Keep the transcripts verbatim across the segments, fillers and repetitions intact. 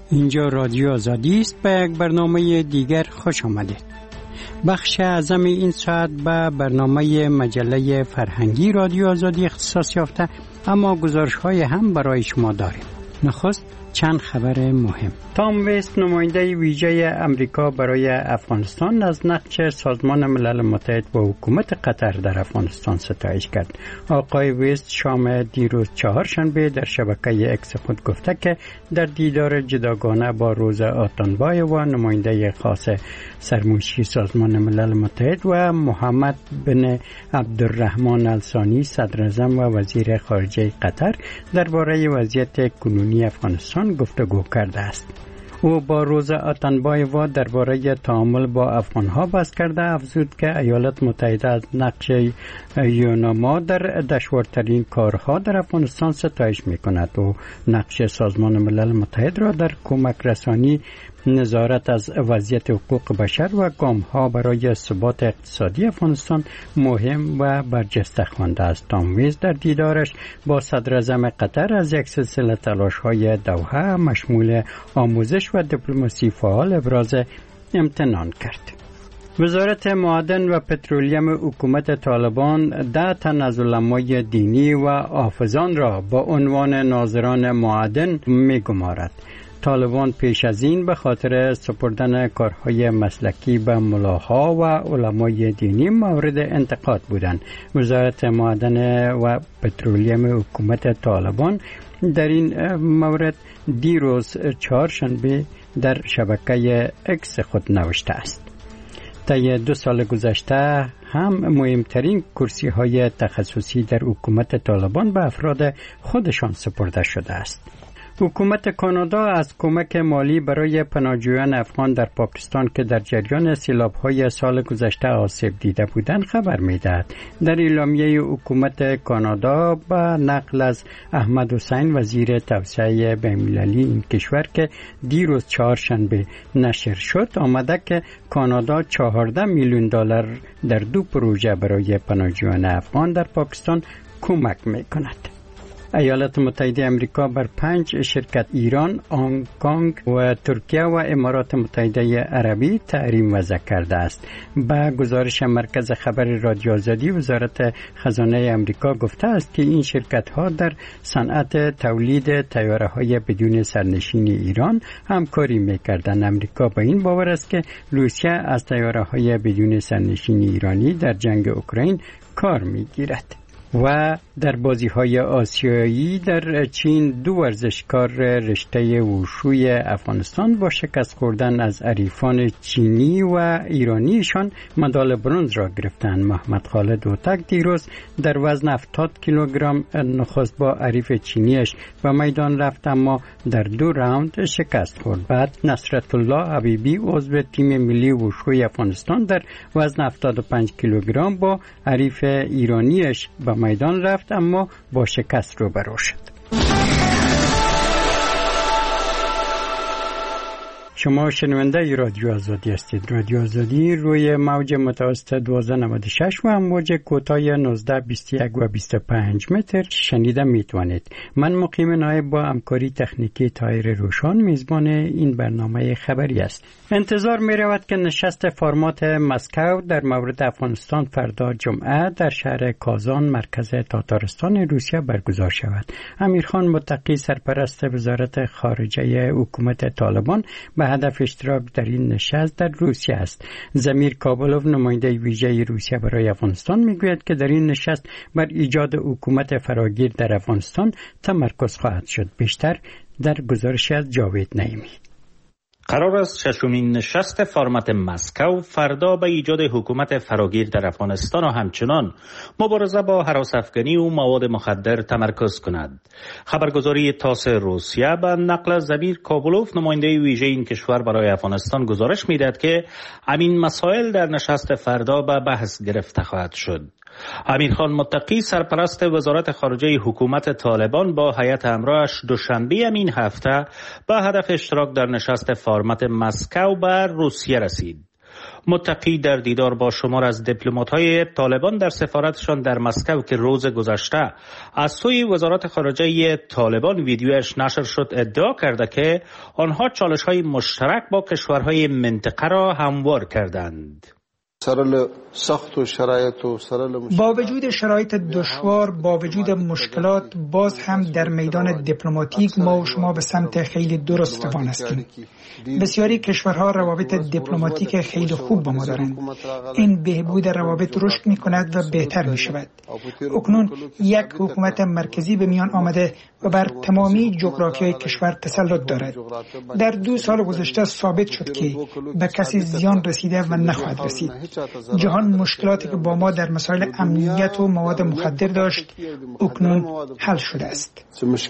اینجا رادیو آزادی است. به یک برنامه دیگر خوش آمدید. بخش اعظم این ساعت به برنامه مجله فرهنگی رادیو آزادی اختصاص یافته، اما گزارش‌های هم برای شما داریم. نخست چند خبر مهم. تام ویست، نماینده ویژه امریکا برای افغانستان، از نقش سازمان ملل متحد و حکومت قطر در افغانستان ستایش کرد. آقای ویست شام دیروز چهارشنبه در شبکه اکس خود گفته که در دیدار جداگانه با روزا آتانبایووا، نماینده خاص سرمنشی سازمان ملل متحد، و محمد بن عبدالرحمن الثانی، صدر اعظم و وزیر خارجه قطر، درباره وضعیت کنونی افغانستان گفتگو کرده است. او با روزا آتانبایووا درباره تعامل با افغانها بحث کرده، افزود که ایالات متحده از نقش یوناما در دشوارترین کارها در افغانستان ستایش می‌کند و نقش سازمان ملل متحد را در کمک رسانی، نظارت از وضعیت حقوق بشر و گام‌ها برای ثبات اقتصادی افغانستان مهم و برجسته خوانده است. تام ویست در دیدارش با صدر اعظم قطر از یک سلسله تلاش‌های دوحه مشمول آموزش و دیپلماسی فعال ابراز امتنان کرد. وزارت معدن و پترولیم حکومت طالبان ده تن از علمای دینی و حافظان را با عنوان ناظران معدن می‌گمارد. طالبان پیش از این به خاطر سپردن کارهای مسلکی به ملاها و علمای دینی مورد انتقاد بودند. وزارت معدن و پترولیم حکومت طالبان در این مورد دیروز چهارشنبه در شبکه اکس خود نوشته است: طی دو سال گذشته هم مهمترین کرسی های تخصصی در حکومت طالبان به افراد خودشان سپرده شده است. حکومت کانادا از کمک مالی برای پناهجویان افغان در پاکستان که در جریان سیلاب‌های سال گذشته آسیب دیده بودند خبر می‌دهد. در اعلامیه حکومت کانادا با نقل از احمد حسین، وزیر توسعه بین‌المللی این کشور که دیروز چهارشنبه نشر شد، آمده که کانادا چهارده میلیون دلار در دو پروژه برای پناهجویان افغان در پاکستان کمک می‌کند. ایالات متحده آمریکا بر پنج شرکت ایران، هنگ کنگ و ترکیه و امارات متحده عربی تحریم وضع کرده است. با گزارش مرکز خبر رادیو آزادی، وزارت خزانه آمریکا گفته است که این شرکت ها در صنعت تولید طیاره های بدون سرنشین ایران همکاری می‌کردند. آمریکا با این باور است که روسیه از طیاره های بدون سرنشین ایرانی در جنگ اوکراین کار می‌گیرد. و در بازی‌های آسیایی در چین دو ورزشکار رشته وشوی افغانستان با شکست خوردن از حریفان چینی و ایرانیشان مدال برنز را گرفتند. محمد خالد هوتک دیروز در وزن هفتاد کیلوگرم نخست با حریف چینیش به میدان رفت، اما در دو راوند شکست خورد. بعد نصرت الله حبیبی عضو تیم ملی وشوی افغانستان در وزن هفتاد و پنج کیلوگرم با حریف ایرانیش به میدان رفت، اما با شکست روبرو شد. شما شنونده رادیو آزادی هستید. رادیو آزادی روی موج متوسط دوازده نود و شش و موج کوتاه نوزده بیست و یک و بیست و پنج متر شنیده میتوانید. من مقیم نایب با همکاری تکنیکی طاهر روشان میزبان این برنامه خبری است. انتظار می رود که نشست فرمات مسکو در مورد افغانستان فردا جمعه در شهر کازان، مرکز تاتارستان روسیه برگزار شود. امیرخان متقی، سرپرست وزارت خارجه حکومت طالبان، به هدف اشتراک در این نشست در روسیه است. زمیر کابلوف، نماینده ویژه روسیه برای افغانستان، میگوید که در این نشست بر ایجاد حکومت فراگیر در افغانستان تمرکز خواهد شد. بیشتر در گزارش از جاوید نعیمی. قرار است ششمین نشست فرمت مسکو فردا به ایجاد حکومت فراگیر در افغانستان و همچنان مبارزه با هراس افغانی و مواد مخدر تمرکز کند. خبرگزاری تاس روسیه به نقل از زمیر کابلوف، نماینده ویژه این کشور برای افغانستان، گزارش می‌دهد که همین مسائل در نشست فردا به بحث گرفته خواهد شد. امیرخان متقی، سرپرست وزارت خارجه حکومت طالبان، با هیئت همراهش دوشنبه این هفته به هدف اشتراک در نشست فرمت مسکو بر روسیه رسید. متقی در دیدار با شمار از دیپلمات‌های طالبان در سفارتشان در مسکو که روز گذشته از سوی وزارت خارجه طالبان ویدیویش نشر شد ادعا کرده که آنها چالش‌های مشترک با کشورهای منطقه را هموار کردند. سخت و شرایط و با وجود شرایط دشوار، با وجود مشکلات، باز هم در میدان دیپلماتیک ما و شما به سمت خیلی درست روان هستیم. بسیاری کشورها روابط دیپلماتیک خیلی خوب با ما دارند. این بهبود روابط رشد می کند و بهتر می شود. اکنون یک حکومت مرکزی به میان آمده و بر تمامی جغرافیای کشور تسلط دارد. در دو سال گذشته ثابت شد که به کسی زیان رسیده و نخواهد رسید. جهان مشکلاتی که با ما در مسائل امنیت و مواد مخدر داشت اکنون حل شده است.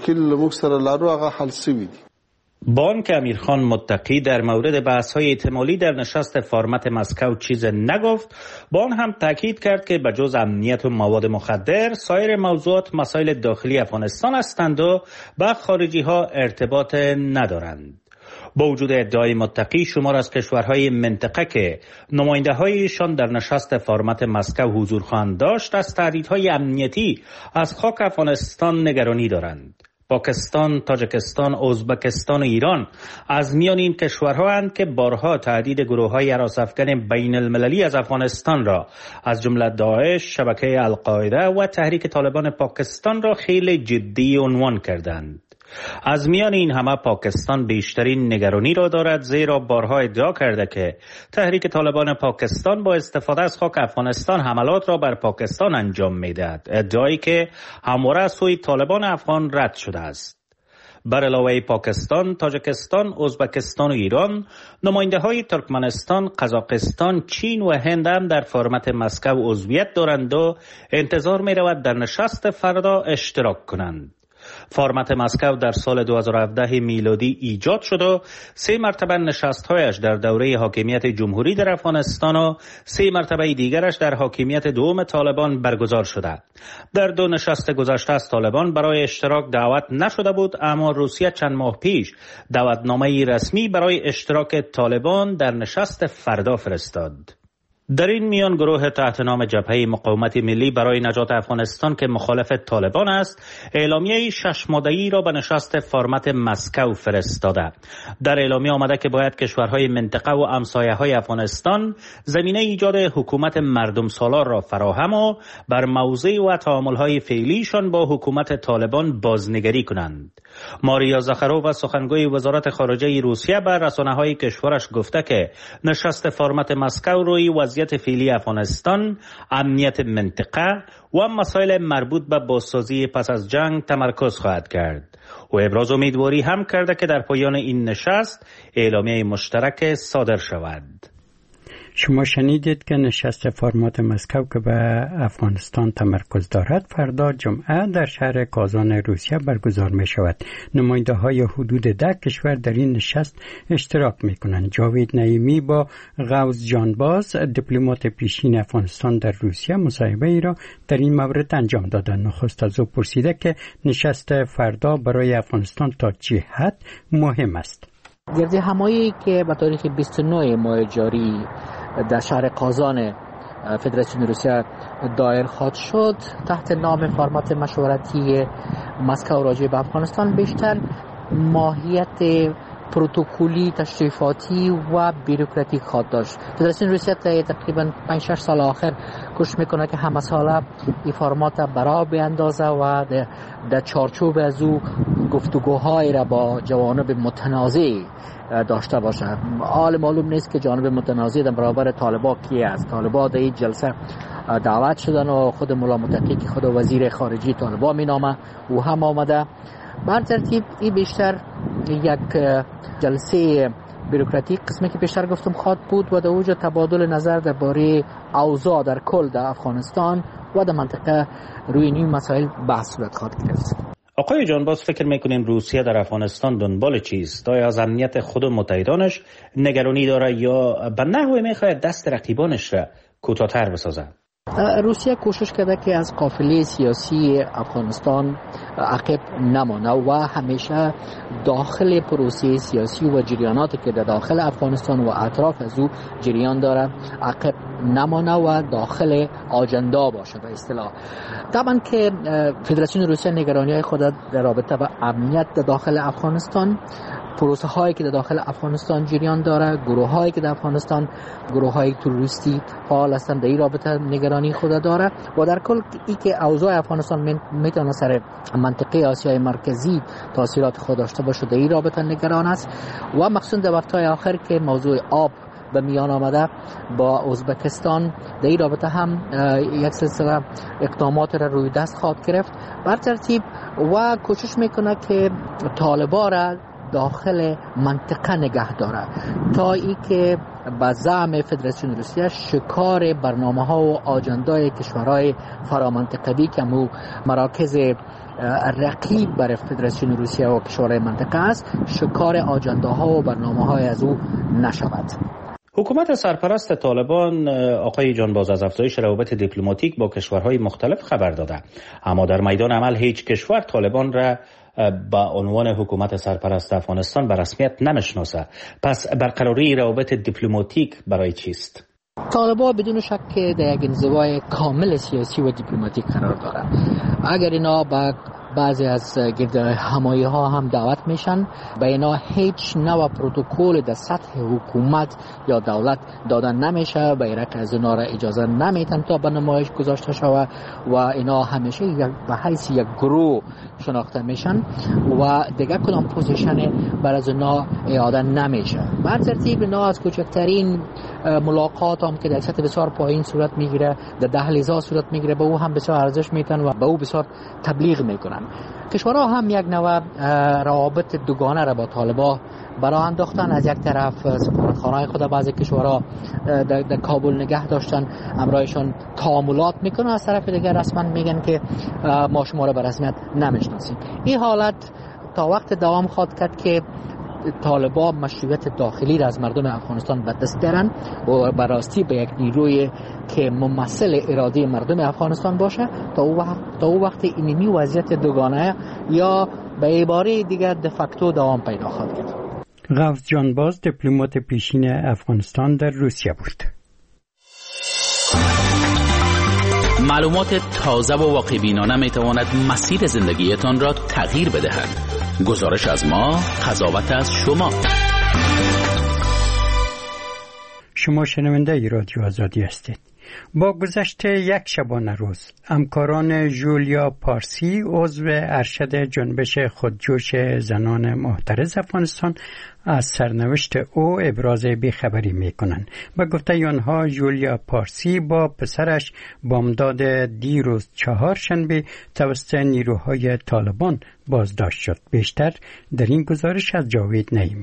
بانک امیرخان متقی در مورد بحث‌های احتمالی در نشست فرمت مسکو چیز نگفت. بان هم تاکید کرد که بجز امنیت و مواد مخدر سایر موضوعات مسائل داخلی افغانستان هستند و با خارجی ها ارتباط ندارند. با وجود ادعای متقی شمار از کشورهای منطقه که نماینده هایشان در نشست فرمت مسکو حضور خواهند داشت از تهدیدهای امنیتی از خاک افغانستان نگرانی دارند. پاکستان، تاجیکستان، ازبکستان و ایران از میان این کشورها اند که بارها تهدید گروه‌های هراس‌افکن بین المللی از افغانستان را از جمله داعش، شبکه القاعده و تحریک طالبان پاکستان را خیلی جدی عنوان کردند. از میان این همه پاکستان بیشترین نگرانی را دارد، زیرا بارها ادعا کرده که تحریک طالبان پاکستان با استفاده از خاک افغانستان حملات را بر پاکستان انجام می‌دهد، ادعایی که همواره از سوی طالبان افغان رد شده است. بر علاوه پاکستان، تاجیکستان، ازبکستان و ایران، نماینده‌های ترکمنستان، قزاقستان، چین و هند هم در فرمت مسکو عضویت دارند و انتظار می‌رود در نشست فردا اشتراک کنند. فرمت مسکو در سال دو هزار و هفده میلادی ایجاد شد و سه مرتبه نشست‌هایش در دوره حاکمیت جمهوری در افغانستان و سه مرتبه دیگرش در حاکمیت دوم طالبان برگزار شده. در دو نشست گذشته از طالبان برای اشتراک دعوت نشده بود، اما روسیه چند ماه پیش دعوتنامه رسمی برای اشتراک طالبان در نشست فردا فرستاد. در این میان گروه تحت نام جبهه مقاومت ملی برای نجات افغانستان که مخالف طالبان است، اعلامیه شش ماده‌ای را به نشست فرمت مسکو فرستاده. در اعلامیه آمده که باید کشورهای منطقه و همسایه‌های افغانستان زمینه ایجاد حکومت مردم سالار را فراهم و بر موضع و تعامل‌های فعلیشان با حکومت طالبان بازنگری کنند. ماریا زاخارووا سخنگوی وزارت خارجه روسیه بر رسانه‌های کشورش گفته که نشست فرمت مسکو روی وضعیت فعلی افغانستان، امنیت منطقه و مسائل مربوط به بازسازی پس از جنگ تمرکز خواهد کرد. و ابراز امیدواری هم کرده که در پایان این نشست اعلامیه مشترک صادر شود. شما شنیدید که نشست فرمات مسکو که به افغانستان تمرکز دارد فردا جمعه در شهر کازان روسیه برگزار می شود. نماینده های حدود ده کشور در این نشست اشتراک می کنند. جاوید نعیمی با غوث جانباز دیپلمات پیشین افغانستان در روسیه مصاحبه ای را در این مورد انجام دادند. نخست از او پرسیده که نشست فردا برای افغانستان تا چه حد مهم است. گرد همایی که به تاریخ بیست و نه ماه جاری در شهر کازان فدراسیون روسیه دایر خواهد شد تحت نام فرمات مشورتی مسکو راجع به افغانستان بیشتر ماهیت پروتکلی، تشریفاتی و بیروکراتیک خواهد داشت. فدراسیون روسیه تقریبا پنج شش سال آخر کوشش میکنه که همه ساله این فرمات برا بیاندازه و در چارچوب از او گفتگوهای را با جوانب متنازع داشته باشه. حال معلوم نیست که جانب متنازع در برابر طالبان کی است. طالبان در این جلسه دعوت شدن و خود مولا متقی که خود وزیر خارجه طالبان مینامه او هم آمده. بر ترتیب این بیشتر یک جلسه بیروکراتیک قسمی که بیشتر گفتم خواهد بود و در اوج تبادل نظر درباره اوضاع در کل در افغانستان و در منطقه روی این مسائل بحث صورت خواهد گرفت. آقای جانباز، فکر میکنین روسیه در افغانستان دنبال چیست؟ آیا از امنیت خود و متحدانش نگرانی داره یا به نحوی میخواهد دست رقیبانش را کوتاه‌تر بسازه؟ روسیه کوشش کرده که از قافله سیاسی افغانستان عقب نمانه و همیشه داخل پروسه سیاسی و جریاناتی که در داخل افغانستان و اطراف از او جریان داره عقب نمانه و داخل آجندا باشه به اصطلاح. طبعا که فدراسیون روسیه نگرانی خود در رابطه با امنیت در داخل افغانستان، پروسه هایی که در داخل افغانستان جریان داره، گروه هایی که در افغانستان گروه های تروریستی فعال هستند، در این رابطه نگرانی خود داره و در کل ای که اوضاع افغانستان میتونه سر منطقه آسیای مرکزی تاثیرات خود داشته باشه، در این رابطه نگران است و مخصوصا در وقت‌های آخر که موضوع آب به میان آمده با ازبکستان، در این رابطه هم یک سلسله اقدامات را روی دست خواهد گرفت بر ترتیب و کوشش میکنه که طالبان را داخل منطقه نگه داره تا ای که به زعم فدراسیون روسیه شکار برنامه ها و آجندای کشورهای فرامنطقوی که مو مراکز رقیب بر فدراسیون روسیه و کشورهای منطقه است، شکار آجنداها و برنامه های از او نشود. حکومت سرپرست طالبان آقای جانباز از افزایش روابط دیپلماتیک با کشورهای مختلف خبر داده، اما در میدان عمل هیچ کشور طالبان را با عنوان حکومت سرپرست افغانستان به رسمیت نمیشناسه. پس برقراری روابط دیپلماتیک برای چیست؟ طالبان بدون شک در یک انزوای کامل سیاسی و دیپلماتیک قرار داره. اگر اینا با بعضی از گرد همایی ها هم دعوت میشن، به اینا هیچ نوع پروتکل در سطح حکومت یا دولت دادن نمیشه، به ایرک از اینا را اجازه نمیتن تا به نمایش گذاشته شود و اینا همیشه به حیث یک گروه شناخته میشن و دیگه کدام پوزیشن بر از اینا اعاده نمیشه. بر ترتیب اینا از کوچکترین ملاقات هم که در سطح بسیار پایین صورت میگیره، در دهلیزها صورت میگیره، به او هم بسیار ارزش میتن و به او بسیار تبلیغ میکنن. کشورها هم یک نوع روابط دوگانه را با طالبان برای انداختن. از یک طرف سفارتخانه‌های خود بعضی کشورها در, در کابل نگه داشتن، امرایشان تعاملات میکنن، از طرف دیگر رسما میگن که ما شما را به رسمیت نمیشناسیم. این حالت تا وقت دوام خواهد کرد که طالبان مشروعیت داخلی را از مردم افغانستان به دست بیارن و براستی به یک نیروی که ممثل اراده مردم افغانستان باشه تا او وقت تا او وقت اینمی وضعیت دوگانه یا به عباره دیگر دفاکتو دوام پیدا خواهد کرد. غوث جانباز دیپلمات پیشین افغانستان در روسیه بود. معلومات تازه و واقع‌بینانه میتواند مسیر زندگیتان را تغییر بدهد. گزارش از ما، قضاوت از شما. شما شنونده ای رادیو آزادی هستید. با گذشت یک شبانه روز، همکاران جولیا پارسی عضو ارشد جنبش خودجوش زنان محترض افغانستان از سرنوشت او ابراز بیخبری میکنند. به گفته آنها جولیا پارسی با پسرش بامداد دیروز چهارشنبه توسط نیروهای طالبان بازداشت شد. بیشتر در این گزارش از جاوید نعیمی.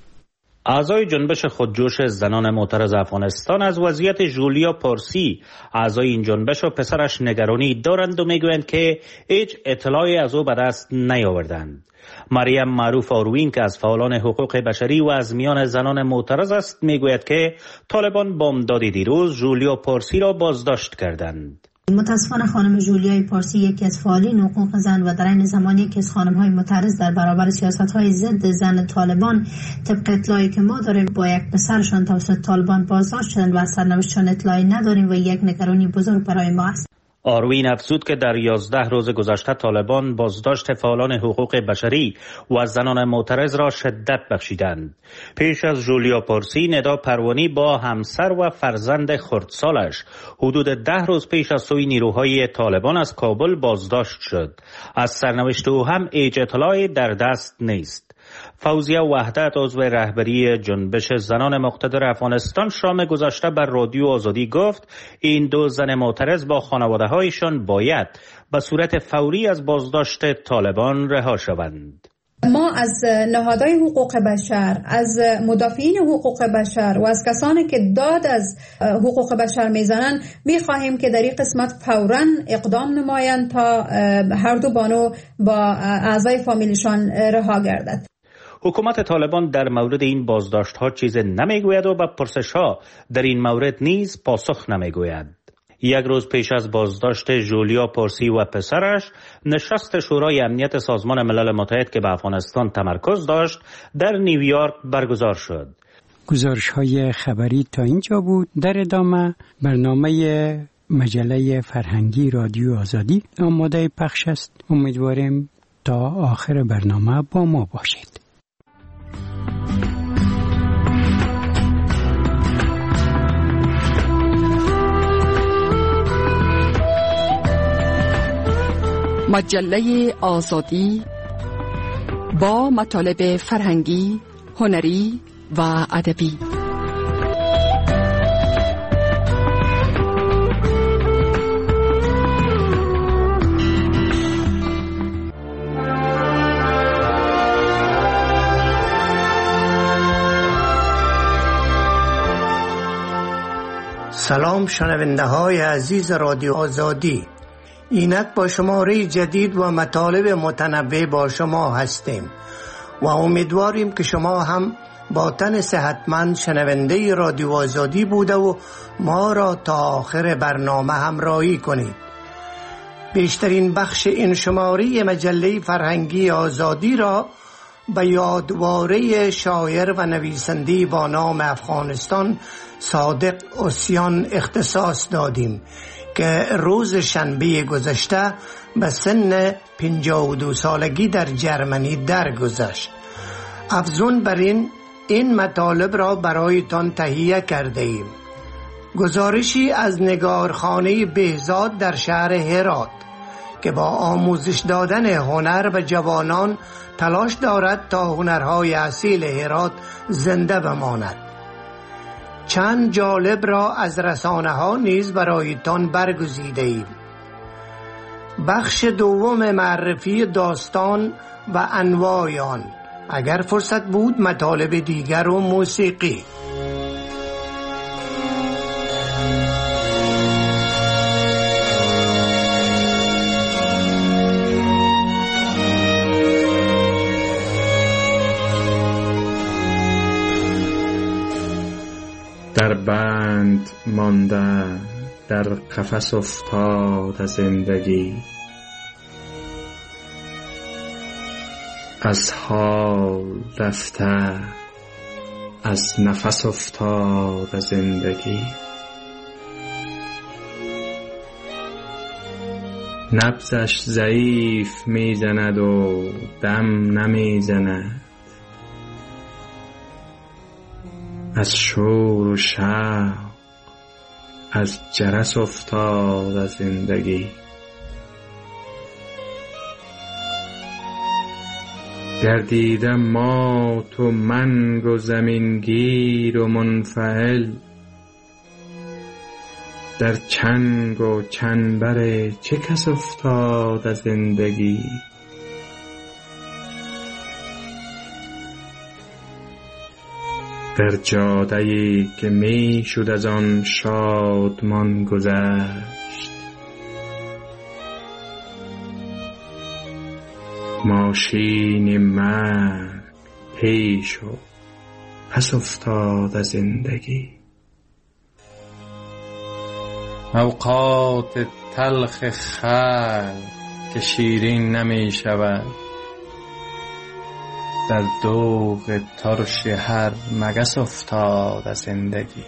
اعضای جنبش خودجوش زنان معترض افغانستان از وضعیت جولیا پارسی اعضای این جنبش و پسرش نگرانی دارند و میگویند که هیچ اطلاعی از او به دست نیاوردند. مریم معروف آروین که از فعالان حقوق بشری و از میان زنان معترض است میگوید که طالبان بامداد دیروز جولیا پارسی را بازداشت کردند. متاسفانه خانم جولیای پارسی یکی از فعالین حقوق زن و در این زمان یکی از خانم‌های معترض در برابر سیاست‌های ضد زن طالبان طبق اطلاعی که ما داریم با یک پسرشان توسط طالبان بازداشت شدند و از سرنوشتشان اطلاعی نداریم و یک نگرانی بزرگ برای ما است. آروین افزود که در یازده روز گذشته طالبان بازداشت فعالان حقوق بشری و زنان معترض را شدت بخشیدند. پیش از جولیا پارسی، ندا پروانی با همسر و فرزند خردسالش حدود ده روز پیش از سوی نیروهای طالبان از کابل بازداشت شد. از سرنوشت او هم هیچ اطلاعی در دست نیست. فوزیه وحدت عضو رهبری جنبش زنان مقتدر افغانستان شام گذشته بر رادیو آزادی گفت این دو زن معترض با خانواده‌هایشان باید به صورت فوری از بازداشت طالبان رها شوند. ما از نهادهای حقوق بشر، از مدافعین حقوق بشر و از کسانی که داد از حقوق بشر میزنن میخواهیم که در این قسمت فوراً اقدام نمایند تا هر دو بانو با اعضای فامیلشان رها گردد. حکومت طالبان در مورد این بازداشت ها چیز نمیگوید و به پرسش ها در این مورد نیز پاسخ نمیگوید. یک روز پیش از بازداشت جولیا پارسی و پسرش، نشست شورای امنیت سازمان ملل متحد که به افغانستان تمرکز داشت در نیویورک برگزار شد. گزارش های خبری تا اینجا بود. در ادامه برنامه مجله فرهنگی رادیو آزادی آماده پخش است. امیدواریم تا آخر برنامه با ما باشید. مجله آزادی با مطالب فرهنگی، هنری و ادبی. سلام شنونده های عزیز رادیو آزادی، اینک با شماره جدید و مطالب متنوع با شما هستیم و امیدواریم که شما هم با تن صحتمند شنونده رادیو آزادی بوده و ما را تا آخر برنامه همراهی کنید. بیشترین بخش این شماره مجله فرهنگی آزادی را به یادواره شاعر و نویسنده با نام افغانستان صادق اوسیان اختصاص دادیم که روز شنبه گذشته به سن پنجاه و دو سالگی در جرمنی درگذشت. افزون بر این این مطالب را برایتان تهیه کرده ایم. گزارشی از نگارخانه بهزاد در شهر هرات که با آموزش دادن هنر به جوانان تلاش دارد تا هنرهای اصیل هرات زنده بماند. چند جالب را از رسانه ها نیز برایتان برگزیده ایم. بخش دوم معرفی داستان و انواع آن، اگر فرصت بود مطالب دیگر و موسیقی. در بند مانده، در قفس افتاد زندگی، از حال رفته، از نفس افتاد زندگی. نبضش ضعیف میزند و دم نمیزند، از شور و شوق، از جرس افتاد از زندگی. گردیدم مات و منگ و زمینگیر و منفعل، در چنگ و چنبر چه کس افتاد از زندگی. در جاده‌ای که می شد از آن شادمان گذشت، ماشین مرگ پیش و پس افتاد از زندگی. اوقات تلخ خلق که شیرین نمی شود، در دوغ ترش هر مگس افتاد از زندگی.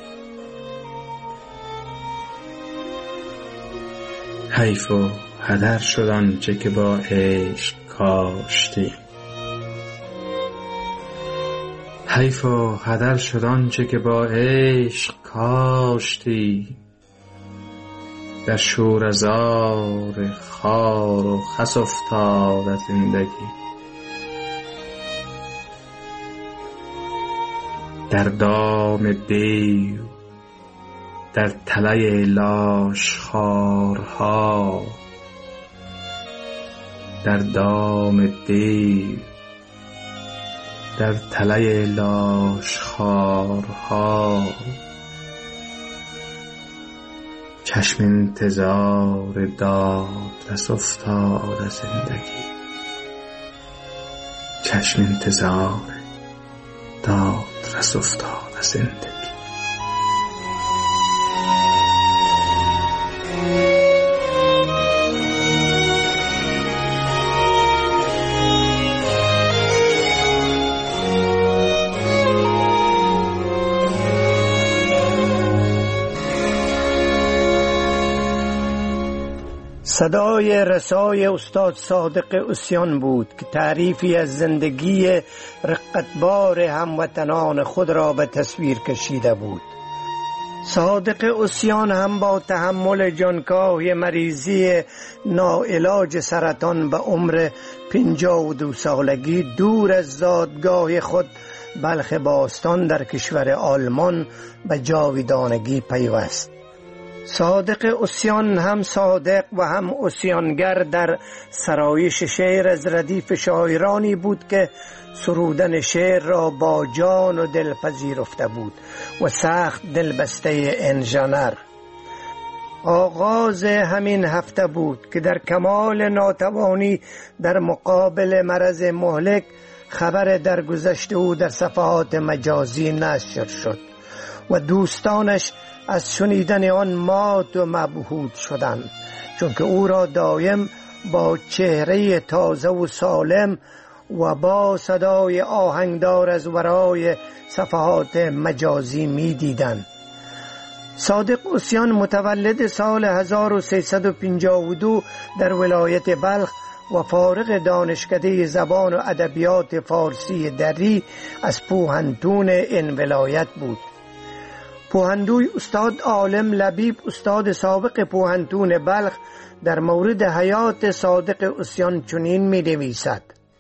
حیف و هدر شد آنچه که با عشق کاشتی، حیف و هدر شد آنچه که با عشق کاشتی. در شوره‌زار خار و خس افتاد از زندگی. در دام دیو، در تله لاش خارها، در دام دیو، در تله لاش خارها. چشم انتظار داد رس افتاد از زندگی، چشم انتظار داد رس افتاد از زندگی. صدای رسای استاد صادق عصیان بود که تعریفی از زندگی رقتبار هموطنان خود را به تصویر کشیده بود. صادق عصیان هم با تحمل جانکاه مریضی ناعلاج سرطان به عمر پنجاه و دو سالگی دور از زادگاه خود بلخ باستان در کشور آلمان به جاودانگی پیوست. صادق عصیان هم صادق و هم عصیانگر در سرایش شعر از ردیف شاعرانی بود که سرودن شعر را با جان و دل پذیرفته بود و سخت دلبسته انژنر. آغاز همین هفته بود که در کمال ناتوانی در مقابل مرض مهلک خبر درگذشت او در صفحات مجازی نشر شد و دوستانش از شنیدن آن مات و مبهوت شدند، چون که او را دایم با چهره تازه و سالم و با صدای آهنگدار از ورای صفحات مجازی می دیدند. صادق عصیان متولد سال هزار و سیصد و پنجاه و دو در ولایت بلخ و فارغ دانشکده زبان و ادبیات فارسی دری از پوهنتون این ولایت بود. پوهندوی استاد عالم لبیب استاد سابق پوهنتون بلخ در مورد حیات صادق عصیان چنین می نویسد: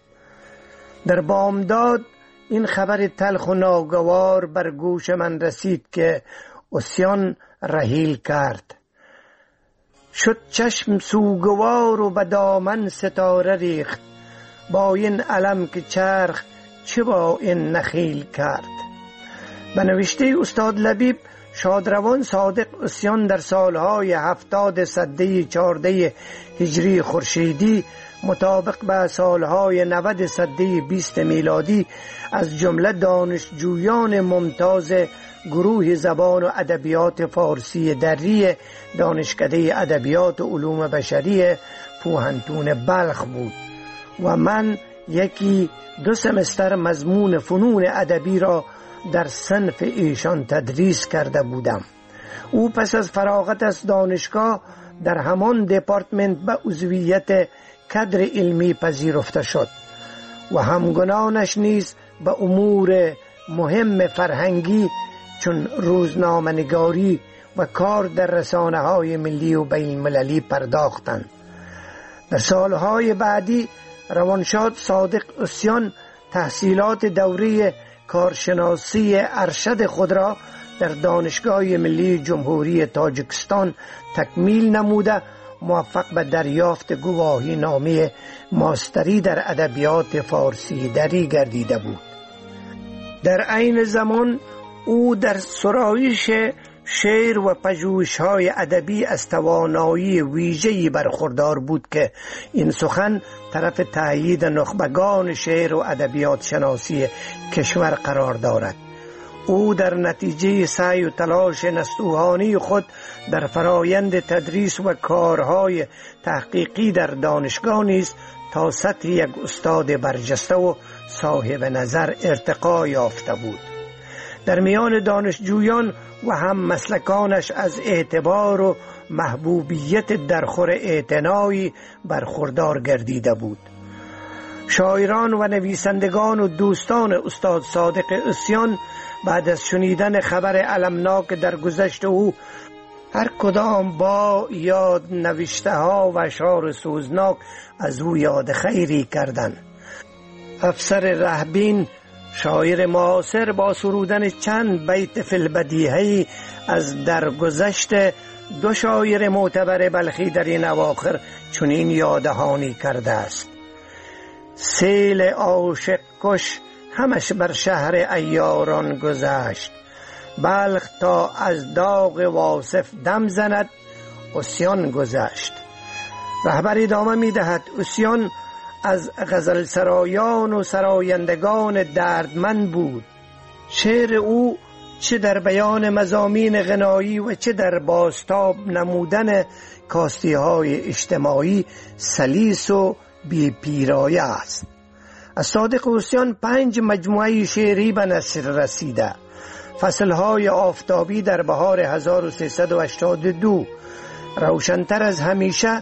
در بامداد این خبر تلخ و ناگوار بر گوش من رسید که عصیان رحیل کرد. شد چشم سوگوار و به دامن ستاره ریخت، با این علم که چرخ چه با این نخیل کرد. به نوشته استاد لبیب، شادروان صادق عصیان در سالهای هفتاد سده چارده هجری خورشیدی مطابق به سالهای نود سده بیست میلادی از جمله دانشجویان ممتاز گروه زبان و ادبیات فارسی دری دانشکده ادبیات و علوم بشری پوهنتون بلخ بود و من یکی دو سمستر مضمون فنون ادبی را در صنف ایشان تدریس کرده بودم. او پس از فراغت از دانشگاه در همان دپارتمنت به عضویت کادر علمی پذیرفته شد و همگنانش نیز به امور مهم فرهنگی چون روزنامه‌نگاری و کار در رسانه‌های ملی و بین المللی پرداختند. در سالهای بعدی روانشاد صادق عصیان تحصیلات دوره کارشناسی ارشد خود را در دانشگاه ملی جمهوری تاجیکستان تکمیل نموده موفق به دریافت گواهی نامه ماستری در ادبیات فارسی دری گردیده بود. در عین زمان او در سرایش شعر و پژوهش‌های ادبی از توانایی ویژه‌ای برخوردار بود که این سخن طرف تأیید نخبگان شعر و ادبیات شناسی کشور قرار دارد. او در نتیجه سعی و تلاش نستوهانی خود در فرایند تدریس و کارهای تحقیقی در دانشگاه نیز تا سطح یک استاد برجسته و صاحب نظر ارتقا یافته بود. در میان دانشجویان و هم مسلکانش از اعتبار و محبوبیت درخور اعتنایی برخوردار گردیده بود. شاعران و نویسندگان و دوستان استاد صادق عصیان بعد از شنیدن خبر المناک در گذشت او هر کدام با یاد نوشته ها و اشعار سوزناک از او یاد خیری کردند. افسر رهبین شاعر معاصر با سرودن چند بیت فی البدیهی از درگذشت دو شاعر معتبر بلخی در این اواخر چنین یادهانی کرده است: سیل عاشق کش همش بر شهر عیاران گذشت، بلخ تا از داغ واصف دم زند عصیان گذشت. رهبر ادامه می دهد: عصیان از غزل سرایان و سرایندگان دردمند بود. شعر او چه در بیان مضامین غنایی و چه در بازتاب نمودن کاستی های اجتماعی سلیس و بی پیرایه است. از صادق عصیان پنج مجموعه شعری به نثر رسیده: فصلهای آفتابی در بهار هزار و سیصد و هشتاد و دو، روشنتر از همیشه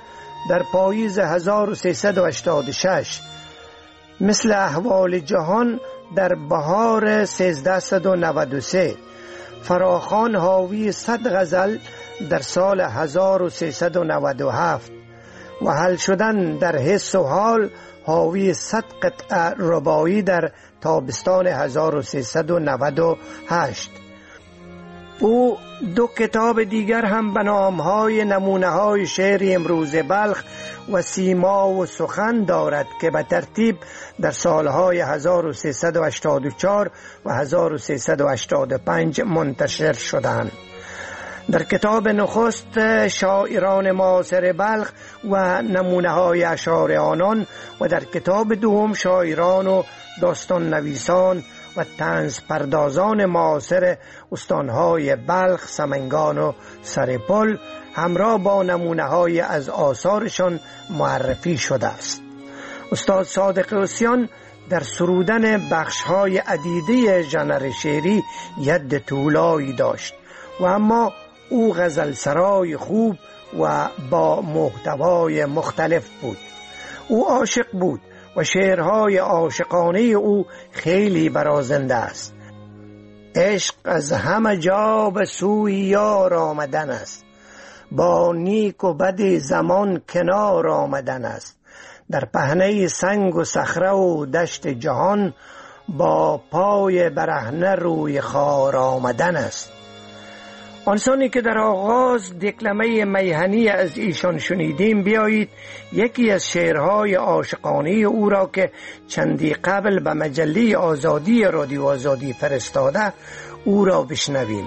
در پاییز هزار و سیصد و هشتاد و شش مثل احوال جهان در بهار سیزده و نود و سه فراخوان حاوی صد غزل در سال هزار و سیصد و نود و هفت و حل شدن در حس و حال حاوی صد قطعه رباعی در تابستان هزار و سیصد و نود و هشت. او دو کتاب دیگر هم به نامهای نمونه های شعر امروز بلخ و سیما و سخن دارد که به ترتیب در سالهای هزار و سیصد و هشتاد و چهار و هزار و سیصد و هشتاد و پنج منتشر شدند. در کتاب نخست شاعران معاصر بلخ و نمونه های اشعار آنان و در کتاب دوم شاعران و داستان نویسان و طنز پردازان معاصر استانهای بلخ، سمنگان و سرپل همراه با نمونه های از آثارشان معرفی شده است. استاد صادق عصیان در سرودن بخش های عدیده ژانر شعری ید طولایی داشت و اما او غزل سرای خوب و با محتوای مختلف بود. او عاشق بود و شعرهای عاشقانه او خیلی برازنده است. عشق از همه جا به سوی یار آمدن است، با نیک و بد زمان کنار آمدن است. در پهنه سنگ و صخره و دشت جهان، با پای برهنه روی خار آمدن است. آنسانی که در آغاز دکلمه میهنی از ایشان شنیدیم، بیایید یکی از شعرهای عاشقانه او را که چندی قبل به مجله آزادی رادیو آزادی فرستاده او را بشنویم.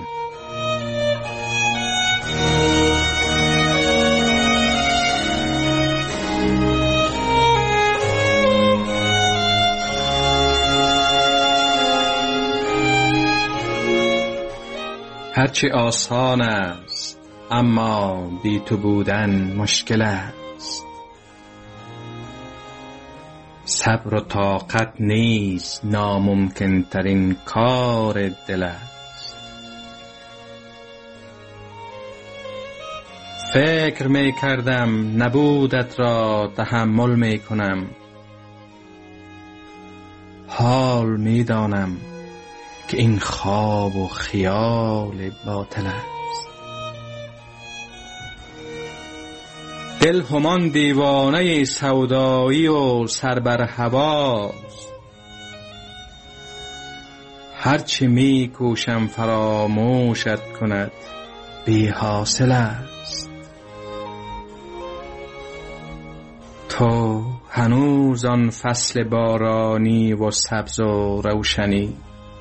هرچی آسان است اما بی تو بودن مشکل است، صبر و طاقت نیز ناممکن ترین کار دل است. فکر می کردم نبودت را تحمل می کنم، حال می دانم که این خواب و خیال باطل است. دل همان دیوانه سودایی و سر بر هواست، هرچی می کوشم فراموشت کند بی حاصل است. تو هنوز آن فصل بارانی و سبز و روشنی،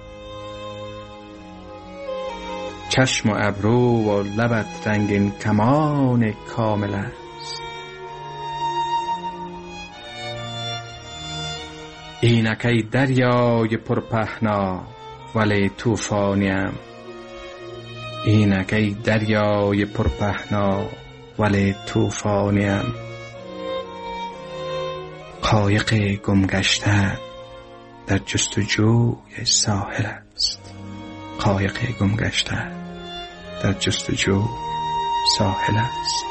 چشم و ابرو و لبت رنگین کمان کامل است. اینک ای دریای پرپهنا ولی طوفانیم، اینک ای دریای پرپهنا ولی طوفانیم. قایق گمگشته در جستجوی ساحل است، قایق گمگشته در جستجو ساحل است.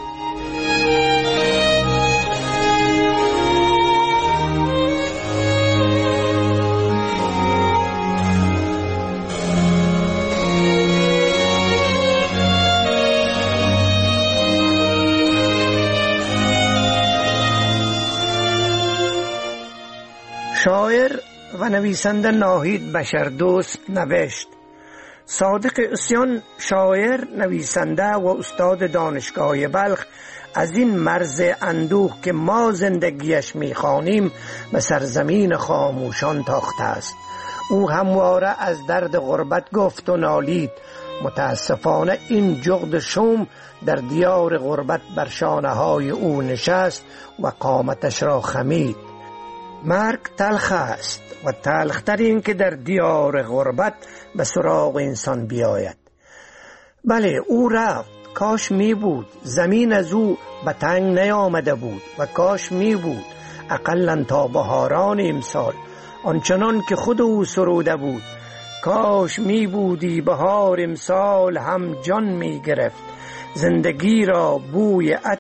شاعر و نویسنده ناهید بشردوست نوشت: صادق عصیان شاعر، نویسنده و استاد دانشگاه بلخ از این مرز اندوه که ما زندگیش می‌خوانیم به سرزمین خاموشان تاخته است. او همواره از درد غربت گفت و نالید. متاسفانه این جغد شوم در دیار غربت بر شانه‌های او نشست و قامتش را خمید. مرگ تلخ است و تلختر این که در دیار غربت به سراغ انسان بیاید. بله، او رفت، کاش می بود زمین از او به تنگ نیامده بود و کاش می بود اقلن تا بهاران امسال آنچنان که خود او سروده بود. کاش می بودی بهار امسال هم جان می گرفت، زندگی را بوی